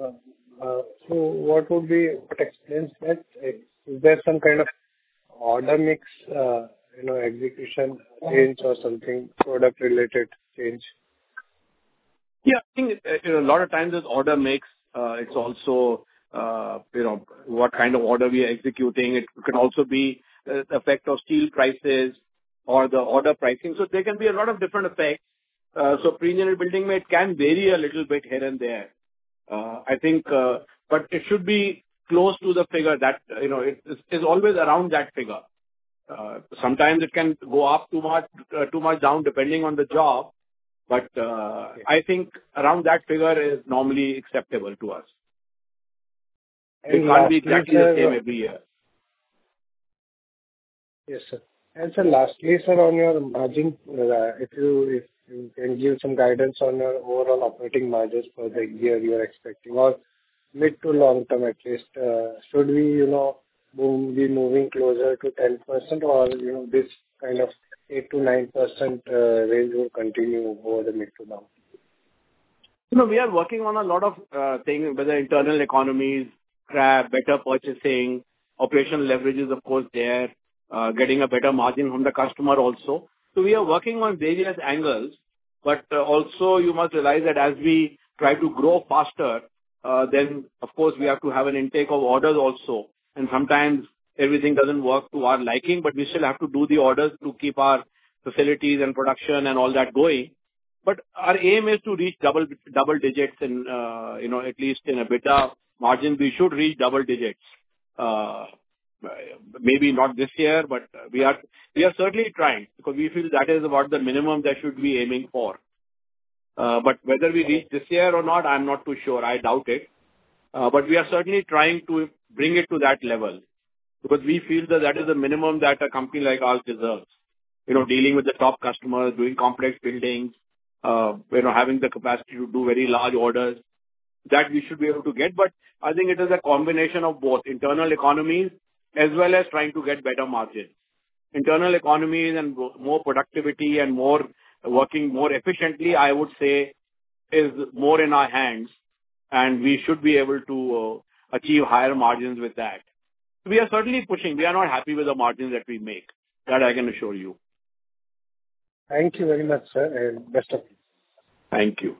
what explains that? Is there some kind of order mix, execution change or something product related change? Yeah, I think a lot of times it's order mix. It's also what kind of order we are executing. It can also be the effect of steel prices or the order pricing. So there can be a lot of different effects. So pre-engineered building it can vary a little bit here and there. I think, but it should be close to the figure that it is always around that figure. Sometimes it can go up too much down depending on the job. But I think around that figure is normally acceptable to us. It can't be exactly the same every year. Yes, sir. And sir, lastly, sir, on your margin, if you can give some guidance on your overall operating margins for the year you are expecting, or mid to long term at least, should we, be moving closer to 10%, or this kind of 8 to 9% range will continue over the mid to long term? We are working on a lot of things, whether internal economies, better purchasing, operational leverage is of course there, getting a better margin from the customer also. So we are working on various angles, but also you must realize that as we try to grow faster, then of course we have to have an intake of orders also. And sometimes everything doesn't work to our liking, but we still have to do the orders to keep our facilities and production and all that going. But our aim is to reach double digits in, at least in EBITDA margin, we should reach double digits. Maybe not this year, but we are certainly trying, because we feel that is about the minimum that should be aiming for. But whether we reach this year or not, I'm not too sure. I doubt it. But we are certainly trying to bring it to that level, because we feel that is the minimum that a company like ours deserves. Dealing with the top customers, doing complex buildings, having the capacity to do very large orders, that we should be able to get. But I think it is a combination of both internal economies as well as trying to get better margins. Internal economies and more productivity and working more efficiently, I would say, is more in our hands, and we should be able to achieve higher margins with that. We are certainly pushing. We are not happy with the margins that we make. That I can assure you. Thank you very much, sir, and best of luck. Thank you.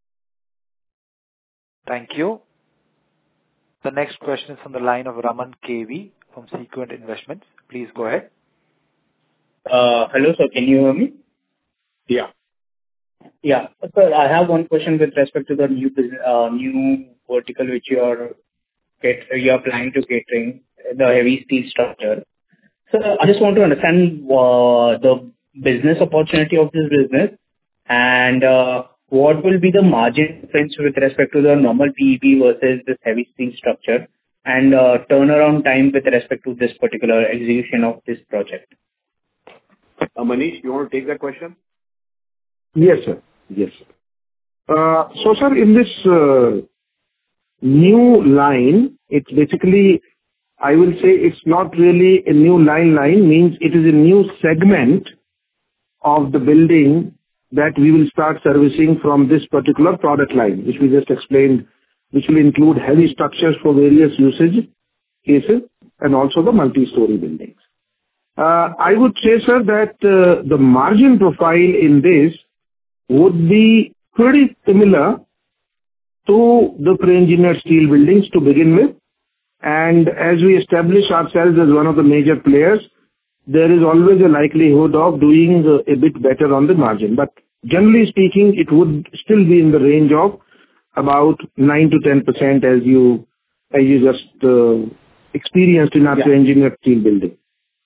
Thank you. The next question is from the line of Raman KV from Sequent Investments. Please go ahead. Hello, sir. Can you hear me? Yeah. Yeah. Sir, I have one question with respect to the new vertical which you are planning to catering, the heavy steel structure. So I just want to understand the business opportunity of this business, and what will be the margin difference with respect to the normal PEB versus this heavy steel structure, and turnaround time with respect to this particular execution of this project? Manish, you want to take that question? Yes, sir. Yes, sir. So, sir, in this new line, it's basically, I will say it's not really a new line, means it is a new segment of the building that we will start servicing from this particular product line, which we just explained, which will include heavy structures for various usage cases and also the multi-story buildings. I would say, sir, that the margin profile in this would be pretty similar to the pre-engineered steel buildings to begin with. And as we establish ourselves as one of the major players, there is always a likelihood of doing a bit better on the margin. But generally speaking, it would still be in the range of about 9 to 10% as you just experienced in our engineered steel building.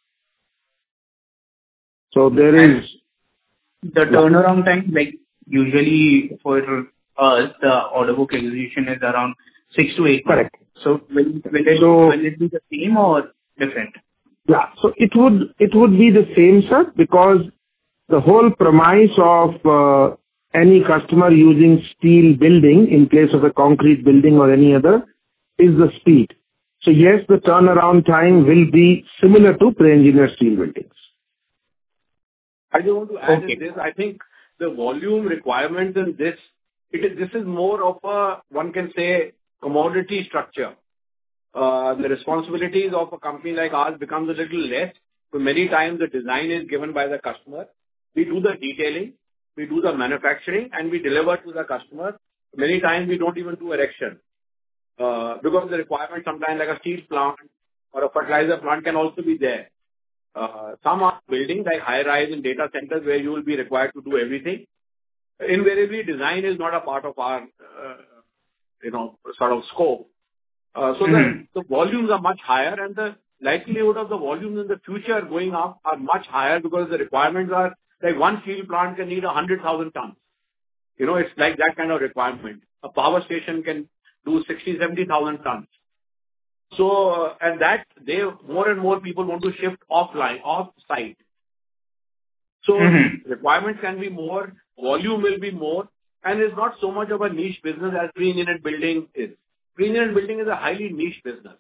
So there is the turnaround time, like usually for us, the order book execution is around 6 to 8 months. Correct. So will it be the same or different? Yeah. So it would be the same, sir, because the whole premise of any customer using steel building in place of a concrete building or any other is the speed. So yes, the turnaround time will be similar to pre-engineered steel buildings. I just want to add in this. I think the volume requirements in this is more of a, one can say, commodity structure. The responsibilities of a company like ours becomes a little less. So many times the design is given by the customer. We do the detailing, we do the manufacturing, and we deliver to the customer. Many times we don't even do erection. Because the requirement sometimes like a steel plant or a fertilizer plant can also be there. Some are buildings like high-rise and data centers where you will be required to do everything. Invariably, design is not a part of our, sort of scope. So the volumes are much higher, and the likelihood of the volumes in the future going up are much higher because the requirements are like one steel plant can need 100,000 tons. It's like that kind of requirement. A power station can do 60,000-70,000 tons. So, and that more and more people want to shift off-site. So requirements can be more, volume will be more, and it's not so much of a niche business as pre-engineered building is. Pre-engineered building is a highly niche business,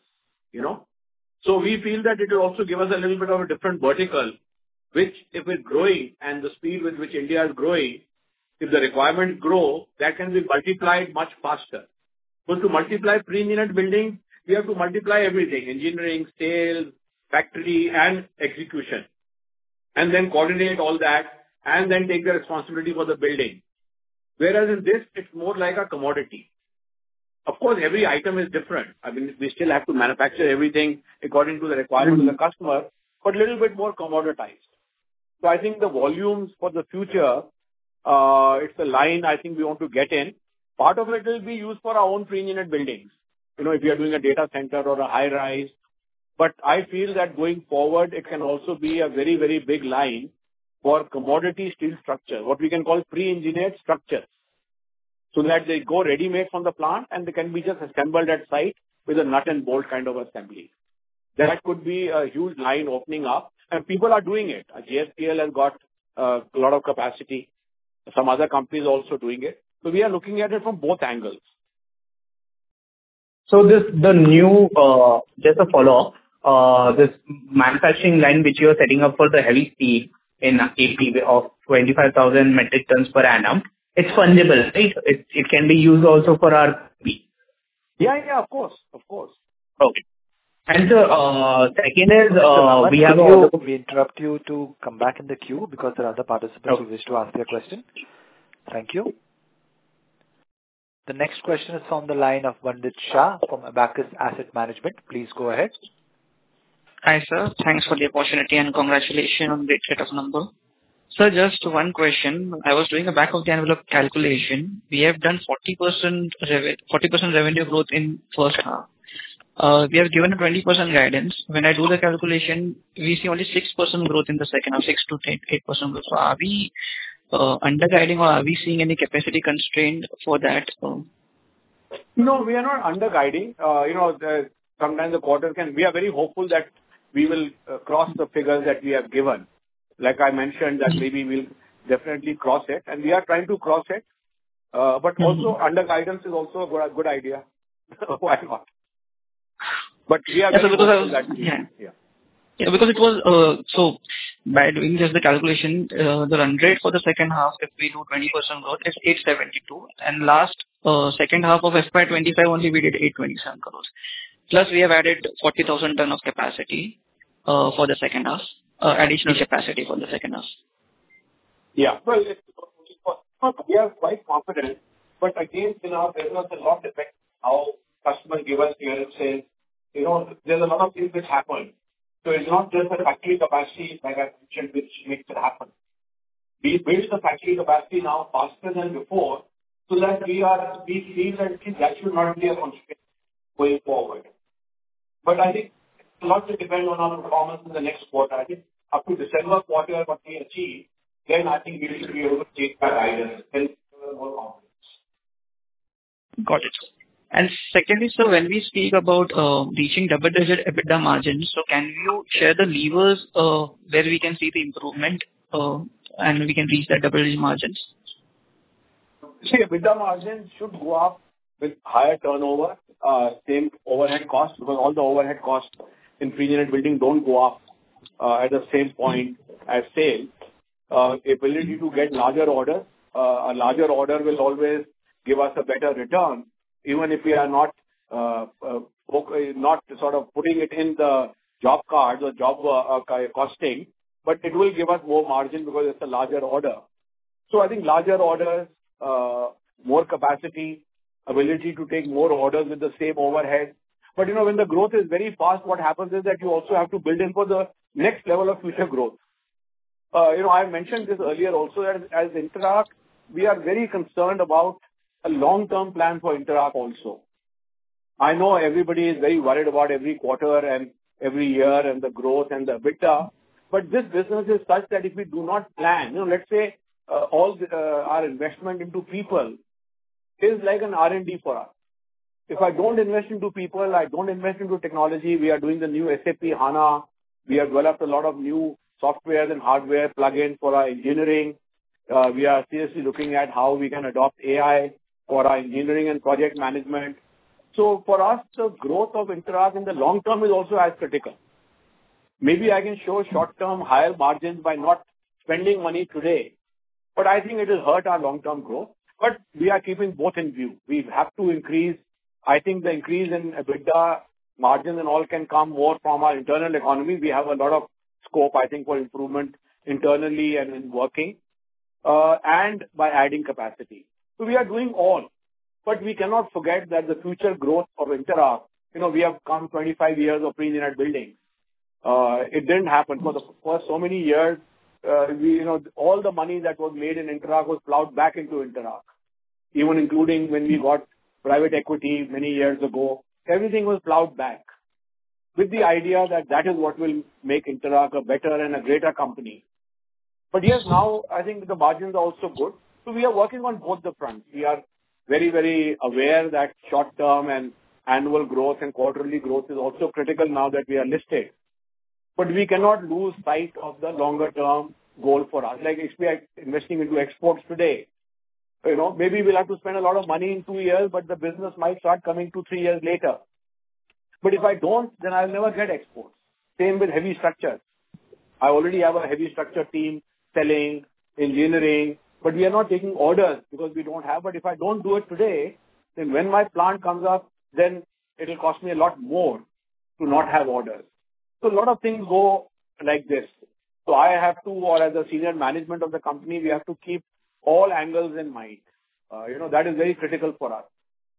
So we feel that it will also give us a little bit of a different vertical, which if it's growing and the speed with which India is growing, if the requirements grow, that can be multiplied much faster. So to multiply pre-engineered building, we have to multiply everything, engineering, sales, factory, and execution. And then coordinate all that, and then take the responsibility for the building. Whereas in this, it's more like a commodity. Of course, every item is different. I mean, we still have to manufacture everything according to the requirement of the customer, but a little bit more commoditized. So I think the volumes for the future, it's the line I think we want to get in. Part of it will be used for our own pre-engineered buildings. If you are doing a data center or a high-rise. But I feel that going forward, it can also be a very, very big line for commodity steel structure, what we can call pre-engineered structures. So that they go ready-made from the plant and they can be just assembled at site with a nut and bolt kind of assembly. That could be a huge line opening up, and people are doing it. JSPL has got a lot of capacity. Some other companies are also doing it. So we are looking at it from both angles. So the new, just a follow-up, this manufacturing line which you are setting up for the heavy steel in AP of 25,000 metric tons per annum, it's fungible, right? It can be used also for our RP. Yeah, of course. Okay. And second is, we have We interrupt you to come back in the queue because there are other participants who wish to ask their question. Thank you. The next question is from the line of Vandit Shah from Abacus Asset Management. Please go ahead. Hi, sir. Thanks for the opportunity and congratulations on the set of numbers. Sir, just one question. I was doing a back of the envelope calculation. We have done 40% revenue growth in first half. We have given a 20% guidance. When I do the calculation, we see only 6% growth in the second half, 6 to 8% growth. So are we under-guiding or are we seeing any capacity constraint for that? No, we are not under-guiding. Sometimes the quarter we are very hopeful that we will cross the figures that we have given. Like I mentioned, that maybe we'll definitely cross it, and we are trying to cross it. But also under-guidance is also a good idea. Why not? But we are very hopeful that Yeah, because it was, so by doing just the calculation, the run rate for the second half, if we do 20% growth, is 872. And last second half of FY25 only we did 827 crores. Plus we have added 40,000 ton of capacity for the second half, additional capacity for the second half. Yeah, well, we are quite confident. But again, in our business, a lot depends how customers give us clearances. There's a lot of things which happen. So it's not just the factory capacity, like I mentioned, which makes it happen. We build the factory capacity now faster than before, so that we feel that should not be a constraint going forward. But I think a lot will depend on our performance in the next quarter. I think up to December quarter, what we achieve, then I think we should be able to change our guidance, then more confidence. Got it. And secondly, sir, when we speak about reaching double-digit EBITDA margins, so can you share the levers where we can see the improvement and we can reach that double-digit margins? See, EBITDA margin should go up with higher turnover, same overhead costs, because all the overhead costs in pre-engineered building don't go up at the same point as sales. Ability to get larger orders. A larger order will always give us a better return, even if we are not sort of putting it in the job cards or job costing, but it will give us more margin because it's a larger order. So I think larger orders, more capacity, ability to take more orders with the same overhead. But when the growth is very fast, what happens is that you also have to build in for the next level of future growth. I mentioned this earlier also, that as Interact, we are very concerned about a long-term plan for Interact also. I know everybody is very worried about every quarter and every year and the growth and the EBITDA, but this business is such that if we do not plan, let's say our investment into people is like an R&D for us. If I don't invest into people, I don't invest into technology, we are doing the new SAP HANA, we have developed a lot of new software and hardware plugins for our engineering. We are seriously looking at how we can adopt AI for our engineering and project management. So for us, the growth of Interact in the long term is also as critical. Maybe I can show short-term higher margins by not spending money today, but I think it will hurt our long-term growth. But we are keeping both in view. We have to increase. I think the increase in EBITDA margins and all can come more from our internal economy. We have a lot of scope, I think, for improvement internally and in working, and by adding capacity. So we are doing all, but we cannot forget that the future growth of Interact, we have come 25 years of pre-engineered building. It didn't happen for so many years. All the money that was made in Interact was plowed back into Interact, even including when we got private equity many years ago. Everything was plowed back with the idea that is what will make Interact a better and a greater company. But yes, now I think the margins are also good. So we are working on both the fronts. We are very, very aware that short-term and annual growth and quarterly growth is also critical now that we are listed. But we cannot lose sight of the longer-term goal for us. Like if we are investing into exports today, maybe we'll have to spend a lot of money in 2 years, but the business might start coming 2-3 years later. But if I don't, then I'll never get exports. Same with heavy structures. I already have a heavy structure team selling, engineering, but we are not taking orders because we don't have. But if I don't do it today, then when my plant comes up, then it will cost me a lot more to not have orders. So a lot of things go like this. So I have to, or as a senior management of the company, we have to keep all angles in mind. That is very critical for us.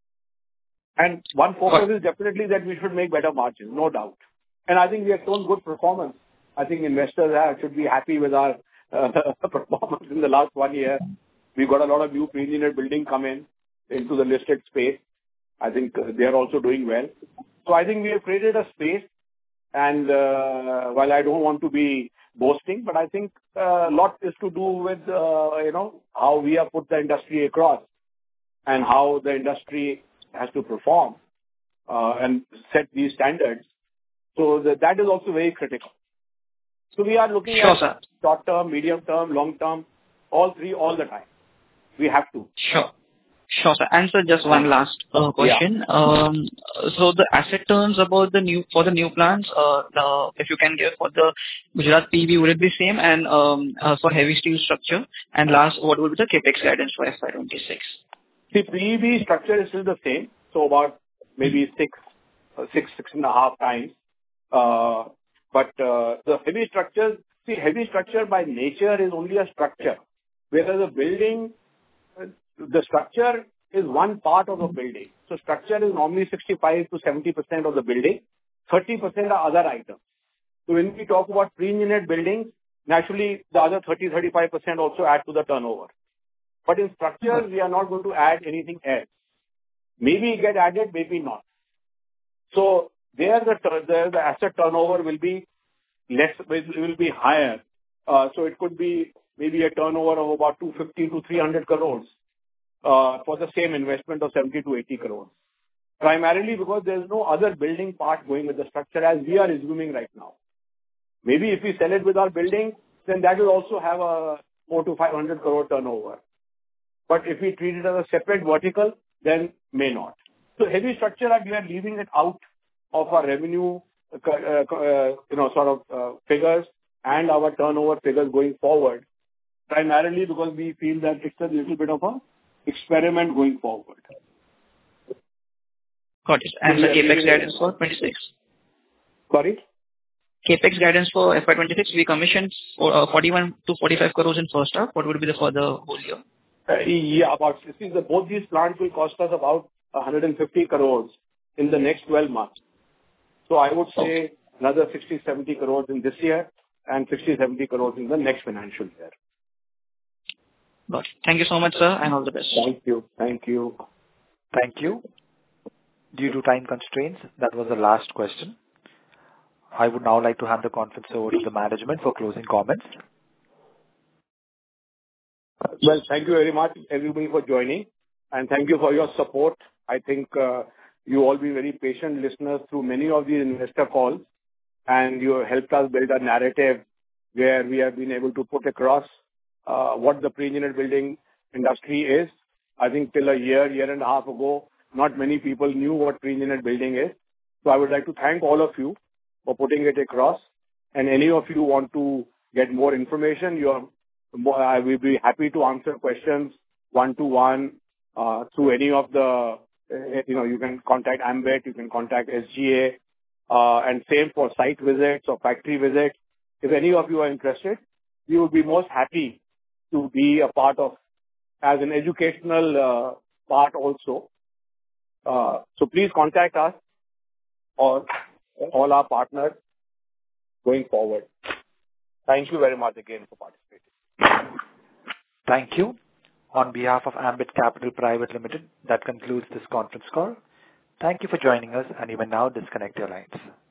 And one focus is definitely that we should make better margins, no doubt. And I think we have shown good performance. I think investors should be happy with our performance in the last 1 year. We got a lot of new pre-engineered building come into the listed space. I think they are also doing well. So I think we have created a space. And while I don't want to be boasting, but I think a lot is to do with, how we have put the industry across and how the industry has to perform and set these standards. So that is also very critical. So we are looking at short-term, medium-term, long-term, all three, all the time. We have to. Sure, sir. And sir, just one last question. Yeah. So the asset terms for the new plants, if you can give for the Gujarat PEB, would it be same? And for heavy steel structure? And last, what would be the CapEx guidance for FY26? The PEB structure is still the same. So about maybe 6.5 times. But the heavy structures, heavy structure by nature is only a structure. Whereas a building, the structure is one part of a building. So structure is normally 65 to 70% of the building. 30% are other items. So when we talk about pre-engineered buildings, naturally, the other 30-35% also add to the turnover. But in structures, we are not going to add anything else. Maybe get added, maybe not. So there the asset turnover will be less, will be higher. So it could be maybe a turnover of about 250 to 300 crores for the same investment of 70 to 80 crores. Primarily because there is no other building part going with the structure as we are assuming right now. Maybe if we sell it with our building, then that will also have a 4 to 500 crore turnover. But if we treat it as a separate vertical, then may not. So heavy structure, we are leaving it out of our revenue, figures and our turnover figures going forward, primarily because we feel that it's a little bit of a experiment going forward. Got it. And the CapEx guidance for 26? Sorry? CapEx guidance for FY26, we commissioned 41 to 45 crores in first half. What would be for the whole year? Both these plants will cost us about 150 crores in the next 12 months. So I would say another 60-70 crores in this year and 60-70 crores in the next financial year. Got it. Thank you so much, sir, and all the best. Thank you. Thank you. Due to time constraints, that was the last question. I would now like to hand the conference over to the management for closing comments. Well, thank you very much, everybody, for joining, and thank you for your support. I think you all been very patient listeners through many of these investor calls, and you have helped us build a narrative where we have been able to put across what the pre-engineered building industry is. I think till a year and a half ago, not many people knew what pre-engineered building is. So I would like to thank all of you for putting it across. And any of you want to get more information, I will be happy to answer questions one-to-one through any of the, you can contact Ambit, you can contact SGA, and same for site visits or factory visits. If any of you are interested, we would be most happy to be a part of as an educational part also. So please contact us or all our partners going forward. Thank you very much again for participating. Thank you. On behalf of Ambit Capital Private Limited, that concludes this conference call. Thank you for joining us, and you may now disconnect your lines.